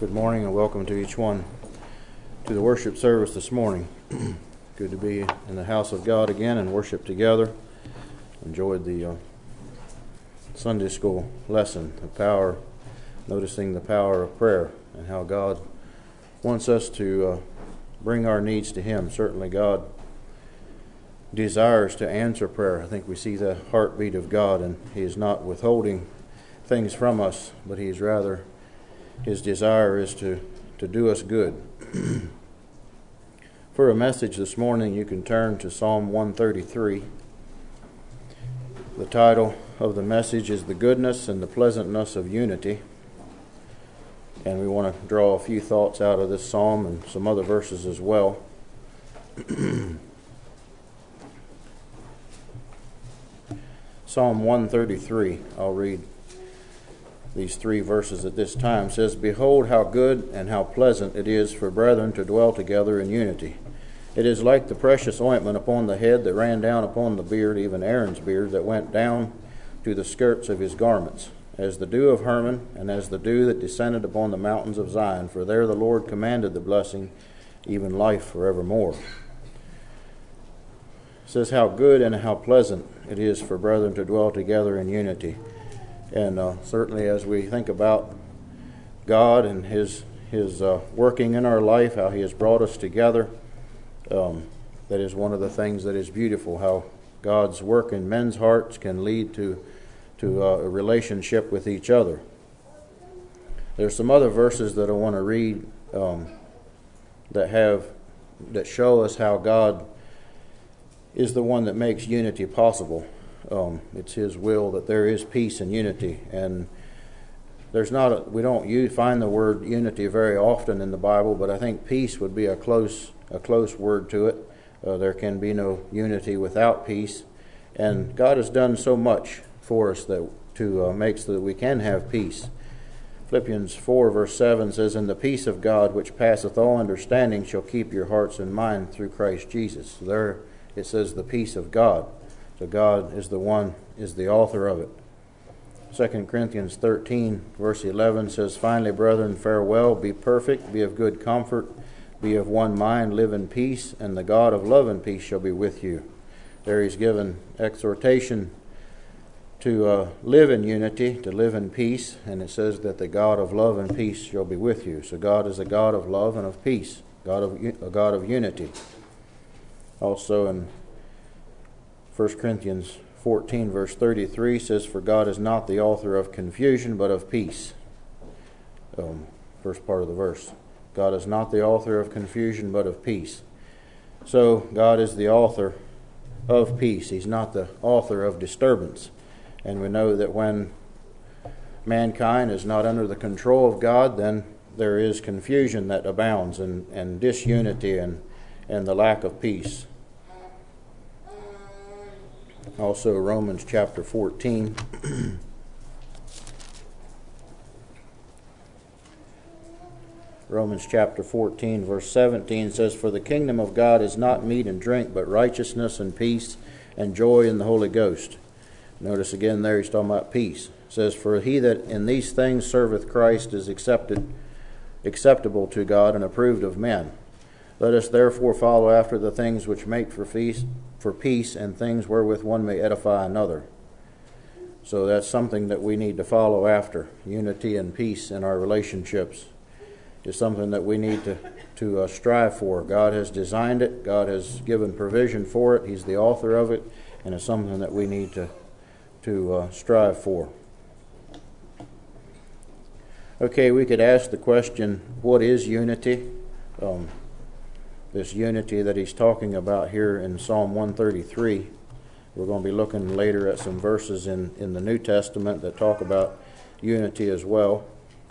Good morning and welcome to each one to the worship service this morning. Good to be in the house of God again and worship together. Enjoyed the Sunday school lesson, noticing the power of prayer and how God wants us to bring our needs to Him. Certainly God desires to answer prayer. I think we see the heartbeat of God, and He is not withholding things from us, but His desire is to do us good. For a message this morning, you can turn to Psalm 133. The title of the message is The Goodness and the Pleasantness of Unity. And we want to draw a few thoughts out of this psalm and some other verses as well. Psalm 133, I'll read these three verses at this time. It says, "Behold how good and how pleasant it is for brethren to dwell together in unity. It is like the precious ointment upon the head that ran down upon the beard, even Aaron's beard, that went down to the skirts of his garments, as the dew of Hermon, and as the dew that descended upon the mountains of Zion. For there the Lord commanded the blessing, even life forevermore." It says how good and how pleasant it is for brethren to dwell together in unity. And certainly as we think about God and His working in our life, how He has brought us together, that is one of the things that is beautiful, how God's work in men's hearts can lead to a relationship with each other. There's some other verses that I want to read that show us how God is the one that makes unity possible. It's His will that there is peace and unity, and we don't find the word unity very often in the Bible, but I think peace would be a close word to it. There can be no unity without peace, and God has done so much for us to make so that we can have peace. Philippians 4 verse 7 says, "And the peace of God which passeth all understanding shall keep your hearts and mind through Christ Jesus." So there it says the peace of God. So God is the author of it. 2 Corinthians 13 verse 11 says, "Finally, brethren, farewell, be perfect, be of good comfort, be of one mind, live in peace, and the God of love and peace shall be with you." There He's given exhortation to live in unity, to live in peace, and it says that the God of love and peace shall be with you. So God is a God of love and of peace, a God of unity. Also in 1 Corinthians 14 verse 33 says, "For God is not the author of confusion, but of peace." First part of the verse. God is not the author of confusion, but of peace. So God is the author of peace. He's not the author of disturbance. And we know that when mankind is not under the control of God, then there is confusion that abounds, and disunity and the lack of peace. Also Romans chapter 14. Romans chapter 14 verse 17 says, "For the kingdom of God is not meat and drink, but righteousness and peace and joy in the Holy Ghost." Notice again there he's talking about peace. It says, "For he that in these things serveth Christ is acceptable to God and approved of men. Let us therefore follow after the things which make for peace and things wherewith one may edify another." So that's something that we need to follow after. Unity and peace in our relationships is something that we need to strive for. God has designed it. God has given provision for it. He's the author of it, and it's something that we need to strive for. Okay, we could ask the question, what is unity? This unity that he's talking about here in Psalm 133. We're going to be looking later at some verses in the New Testament that talk about unity as well.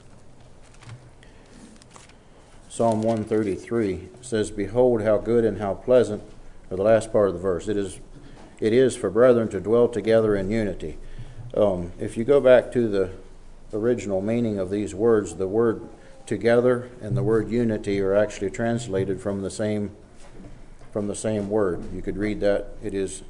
Psalm 133 says, "Behold how good and how pleasant," or the last part of the verse, it is for brethren to dwell together in unity. If you go back to the original meaning of these words, the word together and the word unity are actually translated from the same word. You could read that it is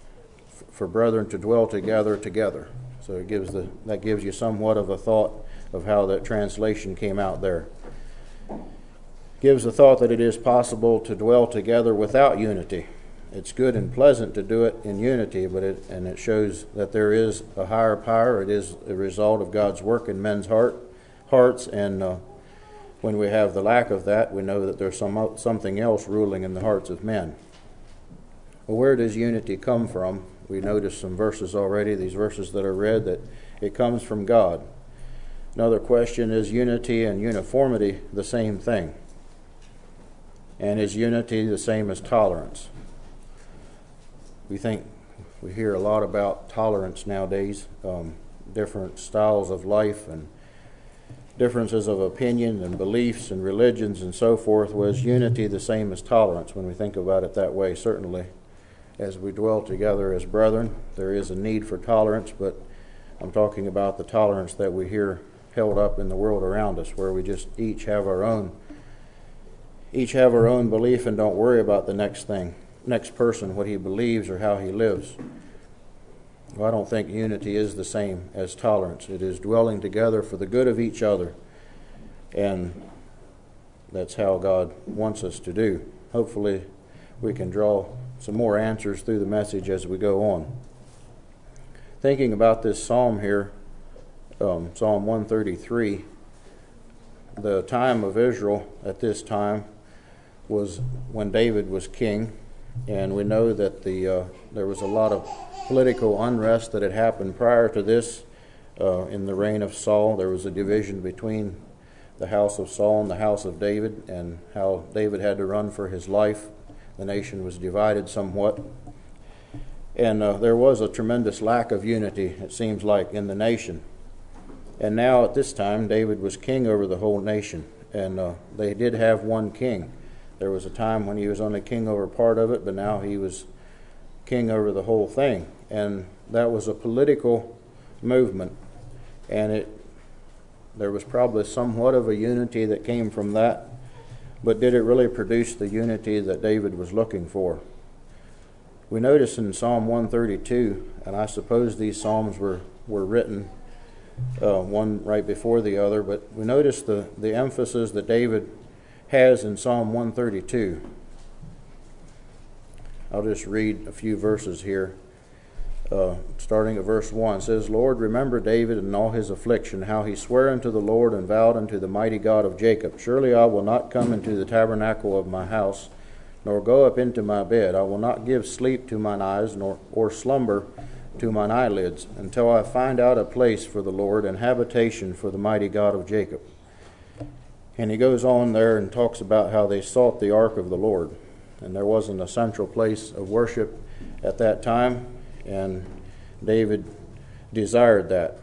for brethren to dwell together. So that gives you somewhat of a thought of how that translation came out there. Gives the thought that it is possible to dwell together without unity. It's good and pleasant to do it in unity, but it shows that there is a higher power. It is a result of God's work in men's hearts, and when we have the lack of that, we know that there's something else ruling in the hearts of men. Well, where does unity come from? We noticed some verses already, these verses that are read, that it comes from God. Another question, is unity and uniformity the same thing? And is unity the same as tolerance? We hear a lot about tolerance nowadays, different styles of life and differences of opinion and beliefs and religions and so forth. Was unity the same as tolerance when we think about it that way? Certainly, as we dwell together as brethren, there is a need for tolerance, but I'm talking about the tolerance that we hear held up in the world around us, where we just each have our own belief and don't worry about the next person, what he believes or how he lives. Well, I don't think unity is the same as tolerance. It is dwelling together for the good of each other, and that's how God wants us to do. Hopefully we can draw some more answers through the message as we go on. Thinking about this psalm here, Psalm 133, the time of Israel at this time was when David was king, and we know that there was a lot of political unrest that had happened prior to this. In the reign of Saul, there was a division between the house of Saul and the house of David, and how David had to run for his life. The nation was divided somewhat, and there was a tremendous lack of unity, it seems like, in the nation. And now at this time, David was king over the whole nation, and they did have one king. There was a time when he was only king over part of it, but now he was king over the whole thing. And that was a political movement, and there was probably somewhat of a unity that came from that, but did it really produce the unity that David was looking for? We notice in Psalm 132, and I suppose these psalms were written one right before the other, but we notice the emphasis that David has in Psalm 132. I'll just read a few verses here. Starting at verse 1, it says, Lord, remember David and all his affliction, how he sware unto the Lord and vowed unto the mighty God of Jacob, surely I will not come into the tabernacle of my house, nor go up into my bed. I will not give sleep to mine eyes, or slumber to mine eyelids, until I find out a place for the Lord, and habitation for the mighty God of Jacob. And he goes on there and talks about how they sought the ark of the Lord. And there wasn't a central place of worship at that time, and David desired that.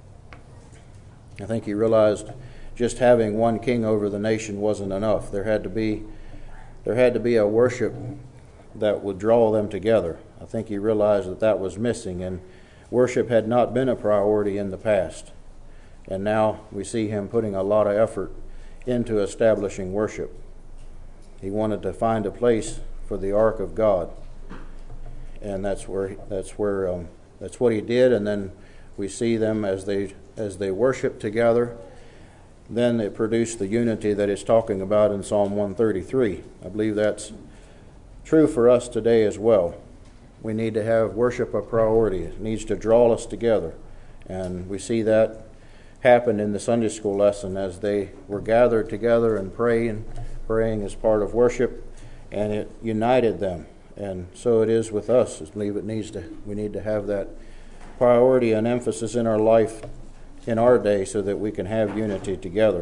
I think he realized just having one king over the nation wasn't enough. There had to be a worship that would draw them together. I think he realized that was missing, and worship had not been a priority in the past. And now we see him putting a lot of effort into establishing worship. He wanted to find a place for the ark of God, and that's what he did. And then we see them as they worship together. Then it produced the unity that it's talking about in Psalm 133. I believe that's true for us today as well. We need to have worship a priority. It needs to draw us together, and we see that happen in the Sunday school lesson as they were gathered together and praying as part of worship, and it united them. And so it is with us. I believe we need to have that priority and emphasis in our life in our day so that we can have unity together.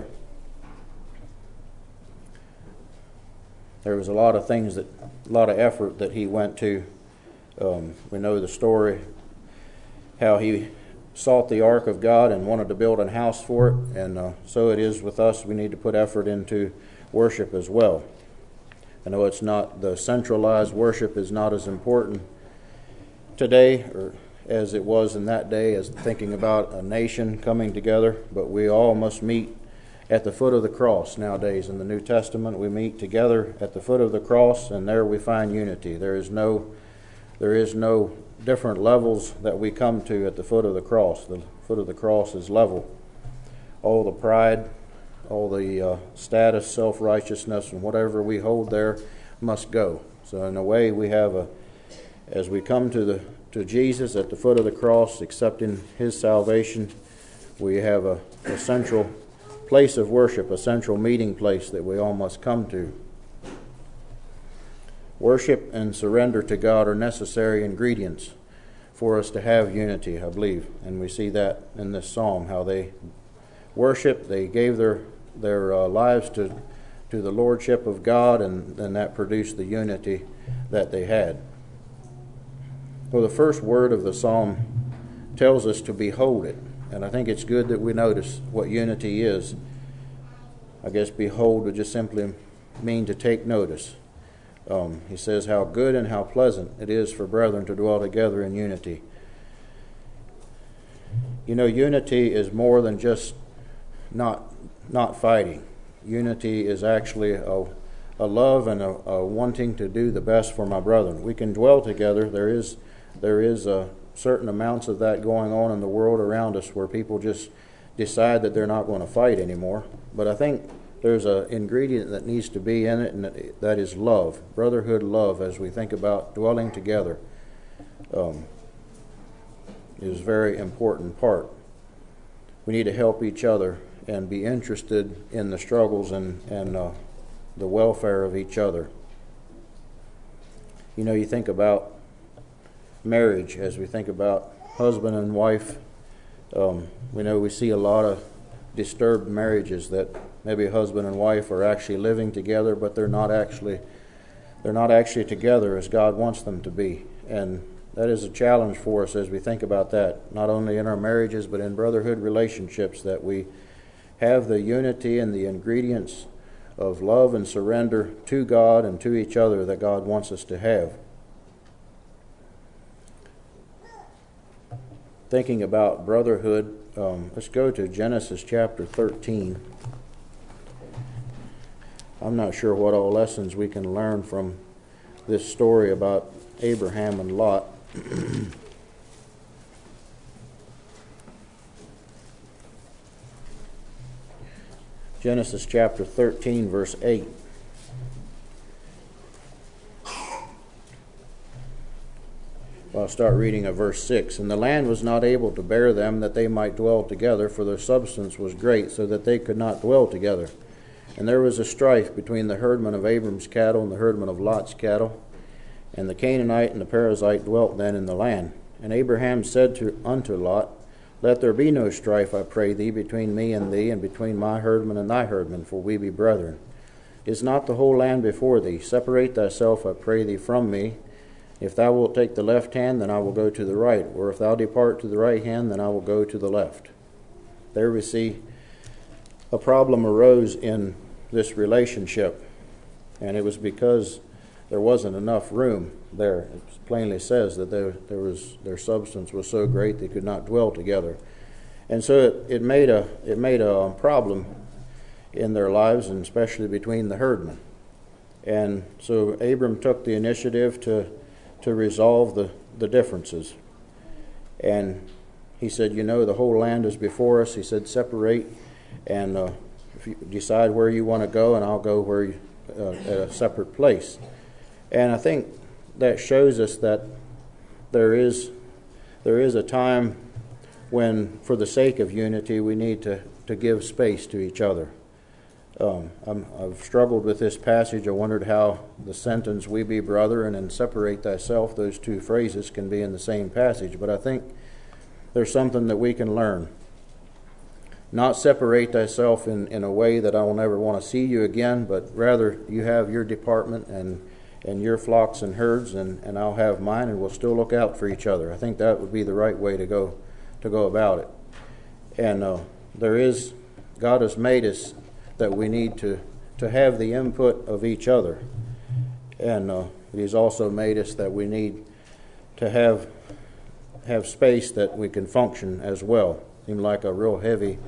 There was a lot of effort that he went to. We know the story, how he sought the ark of God and wanted to build a house for it, and so it is with us. We need to put effort into worship as well. I know it's not, the centralized worship is not as important today or as it was in that day, as thinking about a nation coming together, but we all must meet at the foot of the cross nowadays. In the New Testament, we meet together at the foot of the cross, and there we find unity. There is no different levels that we come to at the foot of the cross. The foot of the cross is level. all the pride, all the status, self-righteousness, and whatever we hold there must go. So in a way, we have as we come to Jesus at the foot of the cross, accepting His salvation, we have a central place of worship, a central meeting place that we all must come to. Worship and surrender to God are necessary ingredients for us to have unity, I believe. And we see that in this psalm, how they worship, they gave their lives to the lordship of God, and then that produced the unity that they had. Well, the first word of the psalm tells us to behold it, and I think it's good that we notice what unity is. I guess behold would just simply mean to take notice. He says how good and how pleasant it is for brethren to dwell together in unity. You know, unity is more than just not fighting. Unity is actually a love and a wanting to do the best for my brethren. We can dwell together. There is certain amounts of that going on in the world around us where people just decide that they're not going to fight anymore. But I think there's an ingredient that needs to be in it, and that is love, brotherhood love, as we think about dwelling together. Is a very important part. We need to help each other and be interested in the struggles and the welfare of each other. You know, you think about marriage, as we think about husband and wife. We see a lot of disturbed marriages that maybe husband and wife are actually living together, but they're not actually together as God wants them to be. And that is a challenge for us as we think about that, not only in our marriages, but in brotherhood relationships, that we have the unity and the ingredients of love and surrender to God and to each other that God wants us to have. Thinking about brotherhood, let's go to Genesis chapter 13. I'm not sure what all lessons we can learn from this story about Abraham and Lot. Genesis chapter 13, verse 8. I'll start reading at verse 6. And the land was not able to bear them, that they might dwell together, for their substance was great, so that they could not dwell together. And there was a strife between the herdmen of Abram's cattle and the herdmen of Lot's cattle. And the Canaanite and the Perizzite dwelt then in the land. And Abraham said unto Lot, Let there be no strife, I pray thee, between me and thee, and between my herdmen and thy herdmen, for we be brethren. Is not the whole land before thee? Separate thyself, I pray thee, from me. If thou wilt take the left hand, then I will go to the right. Or if thou depart to the right hand, then I will go to the left. There we see a problem arose in this relationship. And it was because there wasn't enough room there. It plainly says that their substance was so great they could not dwell together. And so it made a problem in their lives, and especially between the herdmen. And so Abram took the initiative to resolve the differences. And he said, the whole land is before us. He said, separate, and if you decide where you want to go, and I'll go where at a separate place. And I think that shows us that there is a time when, for the sake of unity, we need to give space to each other. I've struggled with this passage. I wondered how the sentence, we be brethren, and separate thyself, those two phrases can be in the same passage. But I think there's something that we can learn. Not separate thyself in a way that I will never want to see you again, but rather you have your department and your flocks and herds, and I'll have mine, and we'll still look out for each other. I think that would be the right way to go about it. And God has made us that we need to have the input of each other. And He's also made us that we need to have space that we can function as well. Seems like a real heavy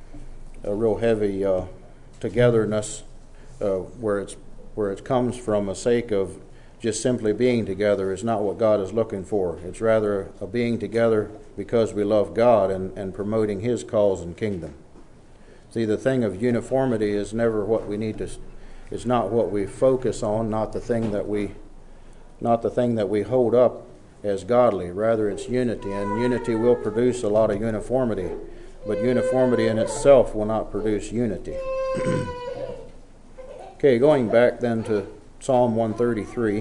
togetherness where it comes from a sake of just simply being together is not what God is looking for. It's rather a being together because we love God and promoting His cause and kingdom. See, the thing of uniformity is never what we need to. It's not what we focus on, not the thing that we hold up as godly. Rather, it's unity, and unity will produce a lot of uniformity, but uniformity in itself will not produce unity. Okay, going back then to Psalm 133.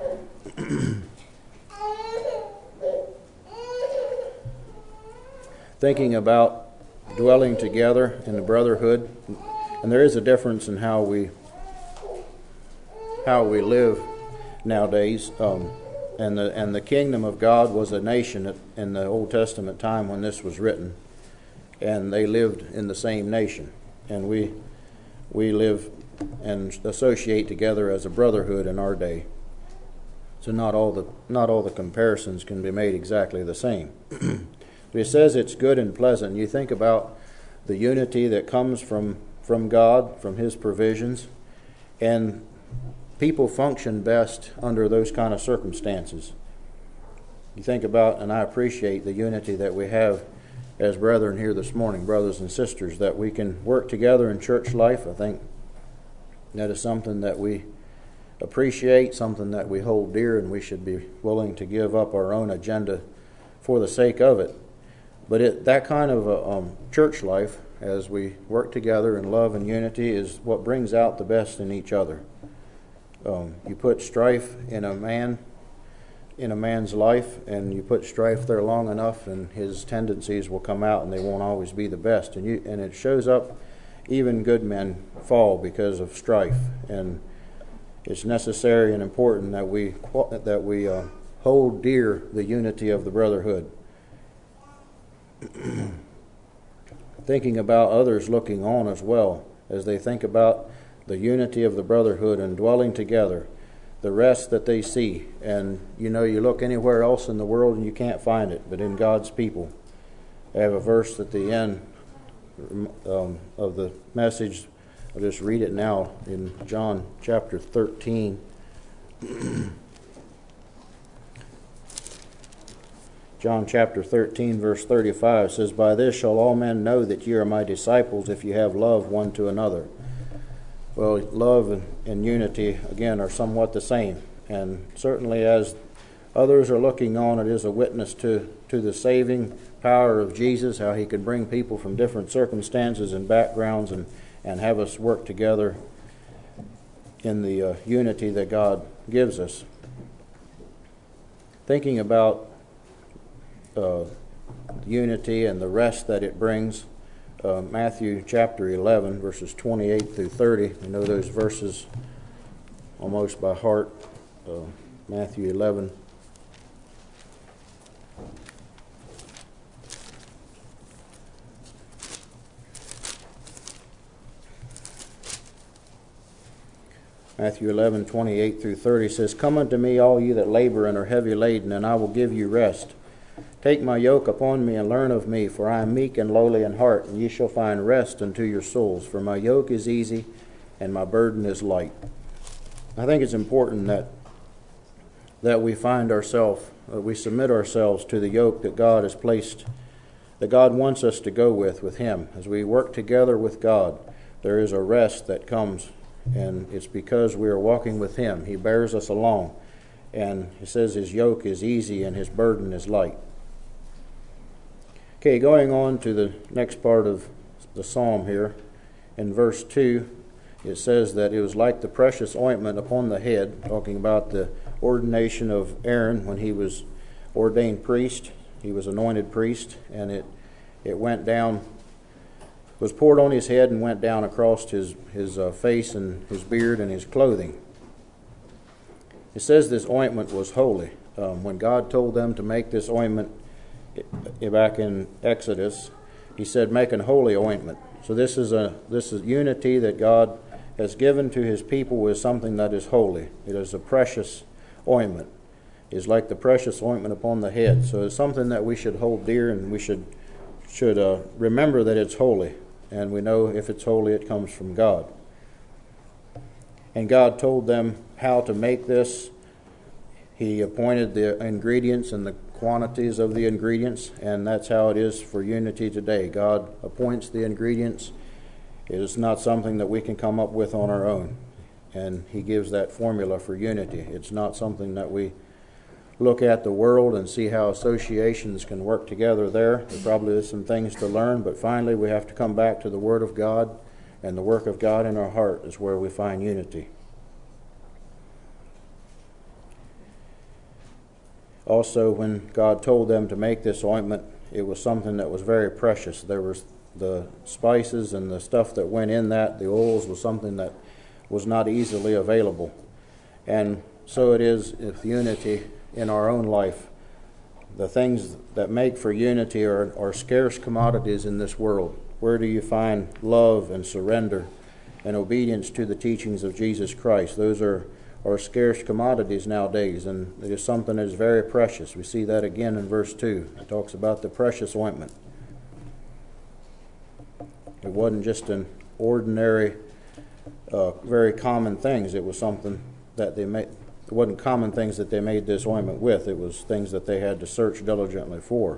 Thinking about dwelling together in the brotherhood, and there is a difference in how we live nowadays. And the kingdom of God was a nation in the Old Testament time when this was written, and they lived in the same nation, and we live and associate together as a brotherhood in our day. So not all the comparisons can be made exactly the same. But it says it's good and pleasant. You think about the unity that comes from God, from His provisions, and people function best under those kind of circumstances. You think about, and I appreciate the unity that we have as brethren here this morning, brothers and sisters, that we can work together in church life. I think that is something that we appreciate, something that we hold dear, and we should be willing to give up our own agenda for the sake of it. But that kind of church life, as we work together in love and unity, is what brings out the best in each other. You put strife in a man's life, and you put strife there long enough, and his tendencies will come out, and they won't always be the best. And it shows up. Even good men fall because of strife, and it's necessary and important that we hold dear the unity of the brotherhood. Thinking about others looking on as well, as they think about the unity of the brotherhood and dwelling together, the rest that they see. And you look anywhere else in the world and you can't find it, but in God's people. I have a verse at the end of the message. I'll just read it now in John chapter 13. John chapter 13, verse 35 says, "By this shall all men know that ye are my disciples, if you have love one to another." Well, love and unity, again, are somewhat the same. And certainly as others are looking on, it is a witness to the saving power of Jesus, how He can bring people from different circumstances and backgrounds and have us work together in the unity that God gives us. Thinking about unity and the rest that it brings, Matthew chapter 11, verses 28 through 30. I know those verses almost by heart. Matthew 11. Matthew 11, 28 through 30 says, "Come unto me, all you that labor and are heavy laden, and I will give you rest. Take my yoke upon me and learn of me, for I am meek and lowly in heart, and ye shall find rest unto your souls. For my yoke is easy and my burden is light." I think it's important that we find ourselves, we submit ourselves to the yoke that God has placed, that God wants us to go with Him. As we work together with God, there is a rest that comes, and it's because we are walking with Him. He bears us along, and He says His yoke is easy and His burden is light. Okay, going on to the next part of the psalm here, in verse 2, it says that it was like the precious ointment upon the head, talking about the ordination of Aaron when he was ordained priest. He was anointed priest, and it went down, was poured on his head and went down across his face and his beard and his clothing. It says this ointment was holy. When God told them to make this ointment back in Exodus, He said, "Make an holy ointment." So this is unity that God has given to His people with something that is holy. It is a precious ointment. It is like the precious ointment upon the head. So it's something that we should hold dear, and we should remember that it's holy. And we know if it's holy, it comes from God. And God told them how to make this. He appointed the ingredients and the quantities of the ingredients, and that's how it is for unity today. God appoints the ingredients, It is not something that we can come up with on our own. And he gives that formula for unity. It's not something that we look at the world and see how associations can work together there. There probably is some things to learn, but finally we have to come back to the Word of God, and the work of God in our heart is where we find unity. Also, when God told them to make this ointment, it was something that was very precious. There was the spices and the stuff that went in that, the oils, was something that was not easily available. And so it is with unity in our own life. The things that make for unity are scarce commodities in this world. Where do you find love and surrender and obedience to the teachings of Jesus Christ? Those are scarce commodities nowadays, and it is something that is very precious. We see that again in verse 2. It talks about the precious ointment. It wasn't just an ordinary, very common things. It was something that they made. It wasn't common things that they made this ointment with. It was things that they had to search diligently for.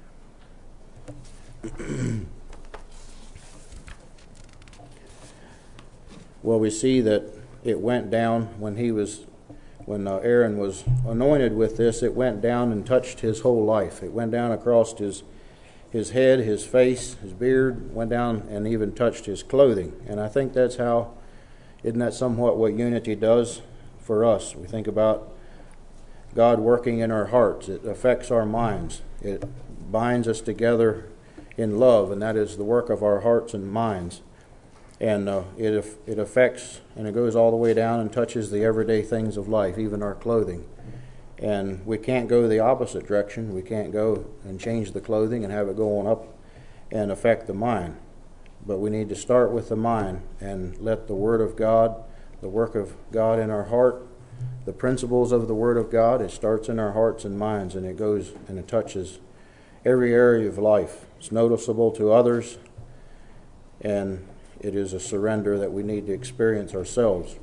Well, we see that it went down when Aaron was anointed with this. It went down and touched his whole life. It went down across his head, his face, his beard, went down and even touched his clothing. And I think isn't that somewhat what unity does for us? We think about God working in our hearts. It affects our minds. It binds us together in love, and that is the work of our hearts and minds. And it affects, and it goes all the way down and touches the everyday things of life, even our clothing. And we can't go the opposite direction. We can't go and change the clothing and have it go on up and affect the mind. But we need to start with the mind and let the Word of God, the work of God in our heart, the principles of the Word of God, it starts in our hearts and minds, and it goes and it touches every area of life. It's noticeable to others, and it is a surrender that we need to experience ourselves.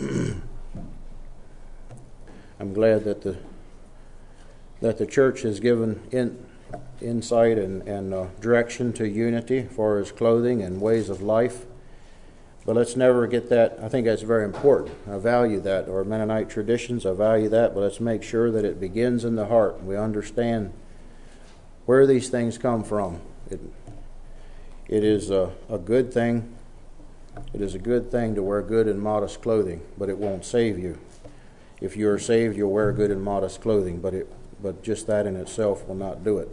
I'm glad that the church has given insight and direction to unity as far as clothing and ways of life. But let's never get that. I think that's very important. I value that. Our Mennonite traditions, I value that. But let's make sure that it begins in the heart. We understand where these things come from. It is a good thing. It is a good thing to wear good and modest clothing, but it won't save you. If you are saved, you'll wear good and modest clothing, but just that in itself will not do it.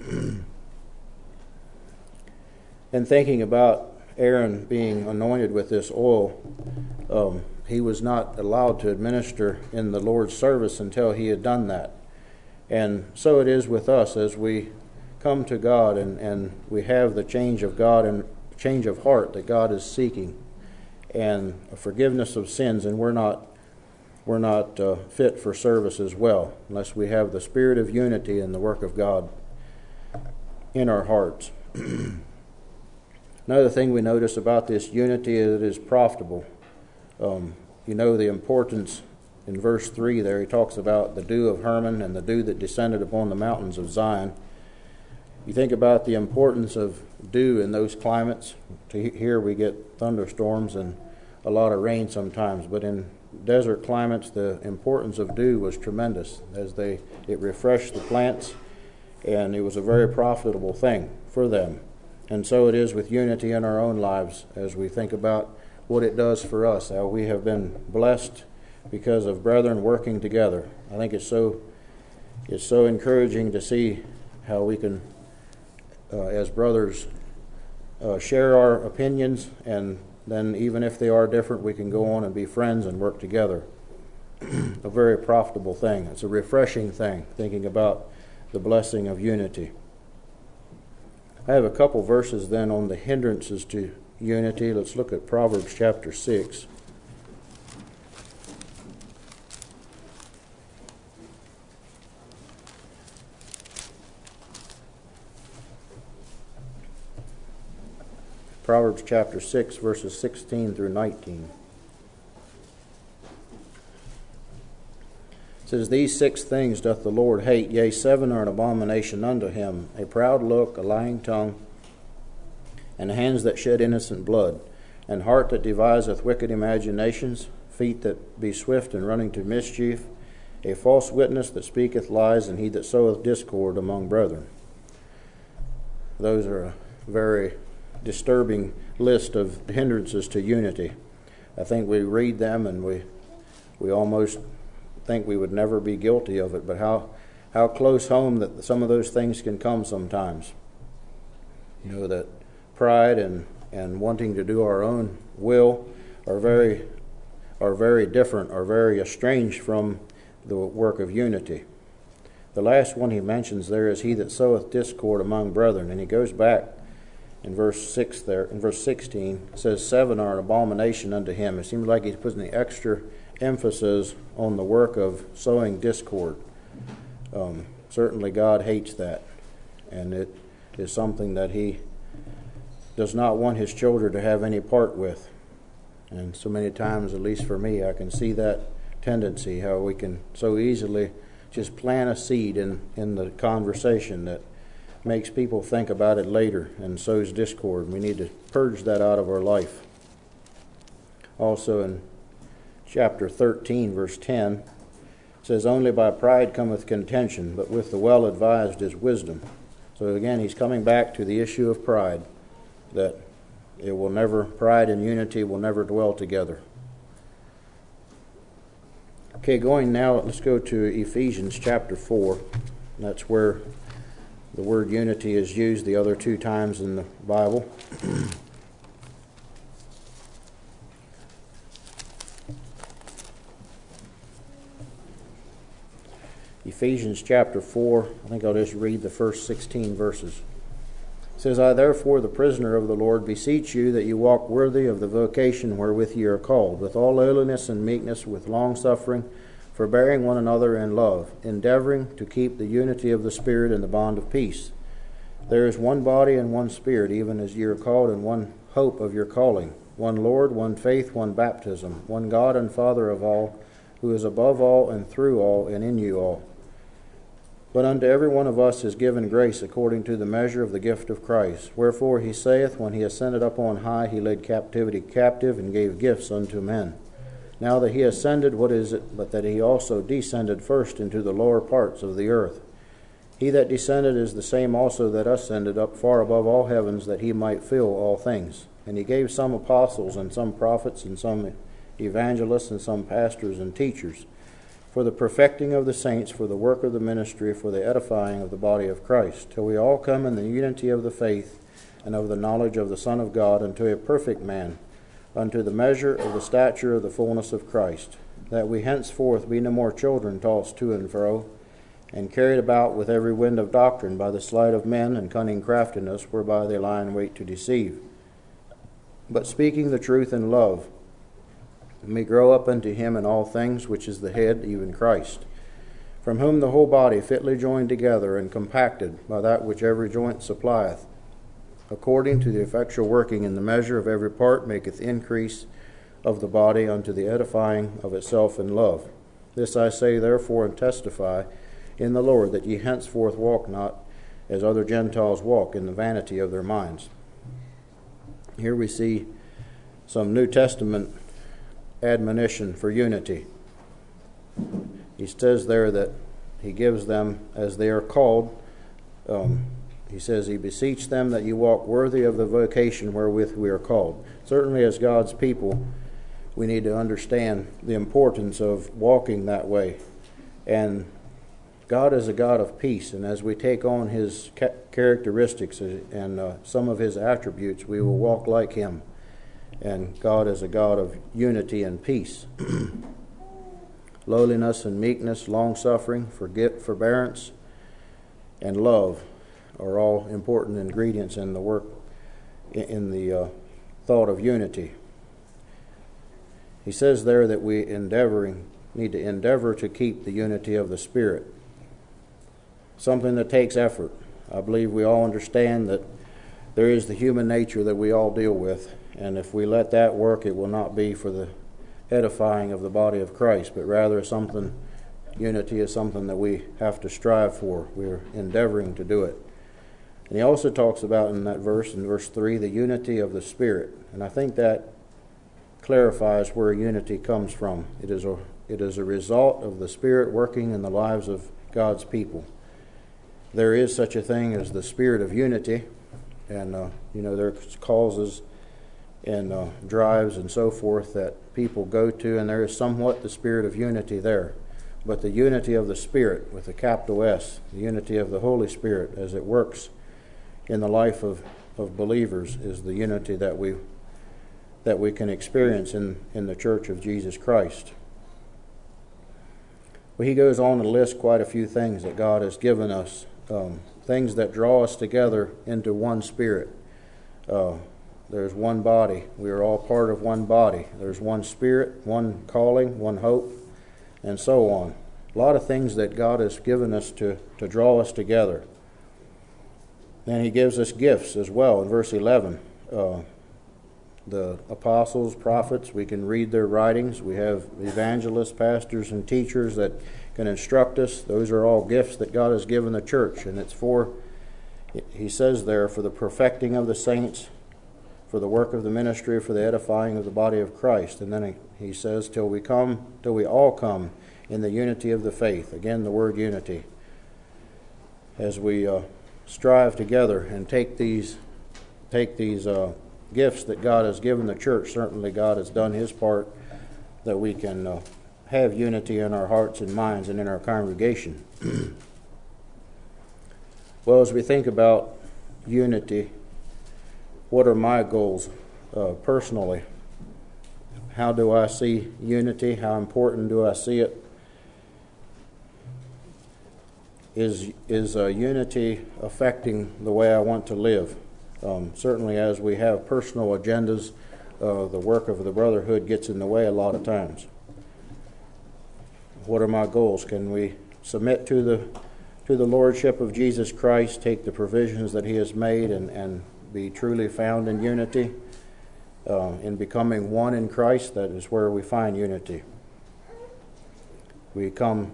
And thinking about Aaron being anointed with this oil, he was not allowed to administer in the Lord's service until he had done that. And so it is with us as we come to God and we have the change of God and change of heart that God is seeking, and a forgiveness of sins, and we're not fit for service as well unless we have the spirit of unity and the work of God in our hearts. Another thing we notice about this unity is it is profitable. The importance in verse 3 there. He talks about the dew of Hermon and the dew that descended upon the mountains of Zion. You think about the importance of dew in those climates. Here we get thunderstorms and a lot of rain sometimes, but in desert climates the importance of dew was tremendous as it refreshed the plants, and it was a very profitable thing for them. And so it is with unity in our own lives as we think about what it does for us, how we have been blessed because of brethren working together. I think it's so encouraging to see how we can as brothers share our opinions, and then even if they are different, we can go on and be friends and work together. A very profitable thing. It's a refreshing thing, thinking about the blessing of unity. I have a couple verses then on the hindrances to unity. Let's look at Proverbs chapter 6. Proverbs chapter 6, verses 16 through 19. It says, "These 6 things doth the Lord hate, yea, 7 are an abomination unto him, a proud look, a lying tongue, and hands that shed innocent blood, An heart that deviseth wicked imaginations, feet that be swift in running to mischief, a false witness that speaketh lies, and he that soweth discord among brethren. Those are a very disturbing list of hindrances to unity. I think we read them and we almost think we would never be guilty of it, but how close home that some of those things can come sometimes. You know, that pride and wanting to do our own will are very different, are very estranged from the work of unity. The last one he mentions there is he that soweth discord among brethren, and he goes back in verse 6 there, in verse 16, it says 7 are an abomination unto him. It seems like he's putting the extra emphasis on the work of sowing discord. Certainly God hates that, and it is something that he does not want his children to have any part with. And so many times, at least for me, I can see that tendency, how we can so easily just plant a seed in the conversation that makes people think about it later and sows discord. We need to purge that out of our life. Also in chapter 13, verse 10, it says, only by pride cometh contention, but with the well-advised is wisdom. So again, he's coming back to the issue of pride, that pride and unity will never dwell together. Okay, let's go to Ephesians chapter 4. That's where the word unity is used the other 2 times in the Bible. Ephesians chapter 4, I think I'll just read the first 16 verses. It says, I therefore, the prisoner of the Lord, beseech you that you walk worthy of the vocation wherewith ye are called, with all lowliness and meekness, with longsuffering, forbearing one another in love, endeavoring to keep the unity of the Spirit in the bond of peace. There is one body and one Spirit, even as ye are called in one hope of your calling, one Lord, one faith, one baptism, one God and Father of all, who is above all and through all and in you all. But unto every one of us is given grace according to the measure of the gift of Christ. Wherefore he saith, when he ascended up on high, he led captivity captive, and gave gifts unto men. Now that he ascended, what is it but that he also descended first into the lower parts of the earth? He that descended is the same also that ascended up far above all heavens, that he might fill all things. And he gave some apostles, and some prophets, and some evangelists, and some pastors and teachers, for the perfecting of the saints, for the work of the ministry, for the edifying of the body of Christ, till we all come in the unity of the faith and of the knowledge of the Son of God, unto a perfect man, unto the measure of the stature of the fullness of Christ, that we henceforth be no more children tossed to and fro, and carried about with every wind of doctrine by the sleight of men and cunning craftiness, whereby they lie in wait to deceive. But speaking the truth in love, we grow up unto him in all things, which is the head, even Christ, from whom the whole body fitly joined together and compacted by that which every joint supplieth, according to the effectual working in the measure of every part, maketh increase of the body unto the edifying of itself in love. This I say therefore and testify in the Lord, that ye henceforth walk not as other Gentiles walk, in the vanity of their minds. Here we see some New Testament admonition for unity. He says there that he gives them as they are called. He says, he beseech them that you walk worthy of the vocation wherewith we are called. Certainly as God's people, we need to understand the importance of walking that way. And God is a God of peace, and as we take on his characteristics and some of his attributes, we will walk like him. And God is a God of unity and peace. Lowliness and meekness, long-suffering, forbearance, and love are all important ingredients in the work, in the thought of unity. He says there that we need to endeavor to keep the unity of the Spirit. Something that takes effort. I believe we all understand that there is the human nature that we all deal with, and if we let that work, it will not be for the edifying of the body of Christ, but rather unity is something that we have to strive for. We're endeavoring to do it. And he also talks about in that verse, in verse 3, the unity of the Spirit. And I think that clarifies where unity comes from. It is a result of the Spirit working in the lives of God's people. There is such a thing as the spirit of unity, and there's causes and drives and so forth that people go to, and there is somewhat the spirit of unity there. But the unity of the Spirit, with a capital S, the unity of the Holy Spirit as it works in the life of believers, is the unity that we can experience in the Church of Jesus Christ. Well, he goes on to list quite a few things that God has given us, things that draw us together into one Spirit. There's one body. We are all part of one body. There's one Spirit, one calling, one hope, and so on. A lot of things that God has given us to draw us together. And he gives us gifts as well. In verse 11, the apostles, prophets, we can read their writings. We have evangelists, pastors, and teachers that can instruct us. Those are all gifts that God has given the church. And it's for, he says there, for the perfecting of the saints, for the work of the ministry, for the edifying of the body of Christ. And then he says, till we all come in the unity of the faith. Again, the word unity. As we strive together and take these gifts that God has given the church, certainly God has done his part that we can have unity in our hearts and minds and in our congregation. Well, as we think about unity, what are my goals personally? How do I see unity? How important do I see it? Is unity affecting the way I want to live? Certainly as we have personal agendas, the work of the brotherhood gets in the way a lot of times. What are my goals? Can we submit to the Lordship of Jesus Christ, take the provisions that he has made, and be truly found in unity? In becoming one in Christ, that is where we find unity. We come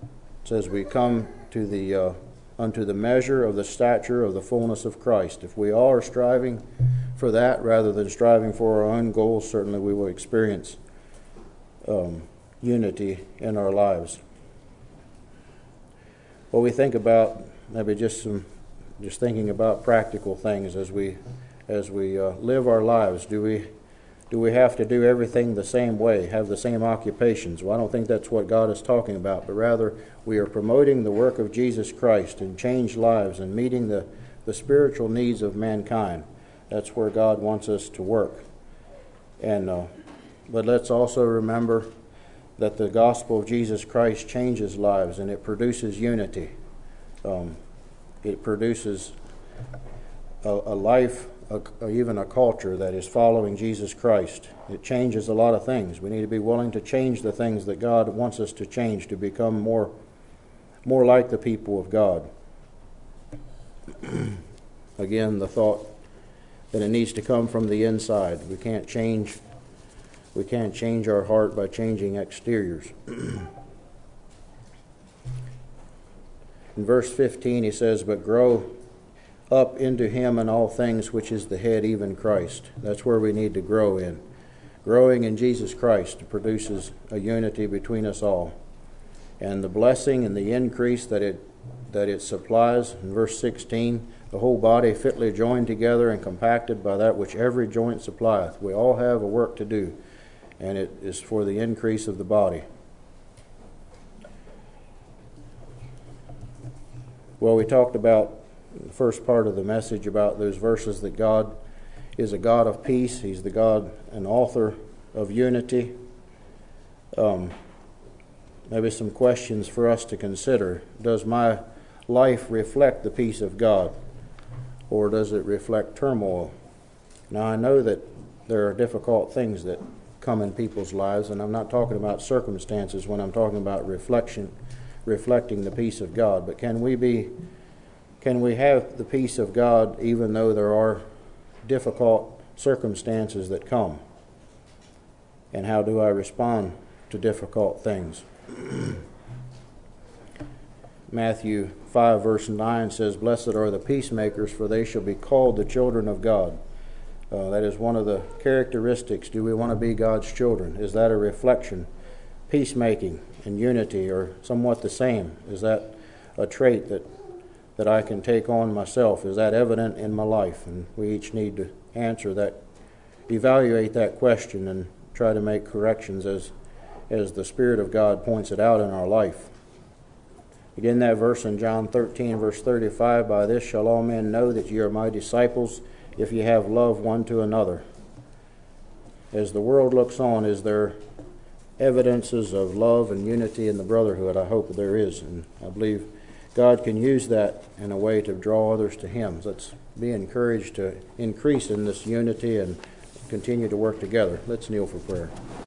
to the unto the measure of the stature of the fullness of Christ. If we all are striving for that rather than striving for our own goals, certainly we will experience unity in our lives. Well, we think about maybe just thinking about practical things as we live our lives. Do we have to do everything the same way, have the same occupations? Well, I don't think that's what God is talking about, but rather we are promoting the work of Jesus Christ and changed lives and meeting the spiritual needs of mankind. That's where God wants us to work. And but let's also remember that the gospel of Jesus Christ changes lives and it produces unity. It produces a life, even a culture that is following Jesus Christ. It changes a lot of things. We need to be willing to change the things that God wants us to change to become more like the people of God. Again, the thought that it needs to come from the inside. We can't change our heart by changing exteriors. In verse 15 he says, but grow up into him in all things, which is the head, even Christ. That's where we need to grow in. Growing in Jesus Christ produces a unity between us all. And the blessing and the increase that it supplies, in verse 16, the whole body fitly joined together and compacted by that which every joint supplieth. We all have a work to do, and it is for the increase of the body. Well, we talked about the first part of the message about those verses that God is a God of peace. He's the God and author of unity. Maybe some questions for us to consider. Does my life reflect the peace of God, or does it reflect turmoil? Now, I know that there are difficult things that come in people's lives, and I'm not talking about circumstances when I'm talking about reflecting the peace of God. But can we have the peace of God even though there are difficult circumstances that come? And how do I respond to difficult things? Matthew 5 verse 9 says, "Blessed are the peacemakers, for they shall be called the children of God." That is one of the characteristics. Do we want to be God's children? Is that a reflection? Peacemaking and unity are somewhat the same. Is that a trait that I can take on myself? Is that evident in my life? And we each need to answer that, evaluate that question, and try to make corrections as the Spirit of God points it out in our life. Again, that verse in John 13, verse 35, "By this shall all men know that ye are my disciples, if ye have love one to another." As the world looks on, is there evidences of love and unity in the brotherhood? I hope there is, and I believe God can use that in a way to draw others to Him. Let's be encouraged to increase in this unity and continue to work together. Let's kneel for prayer.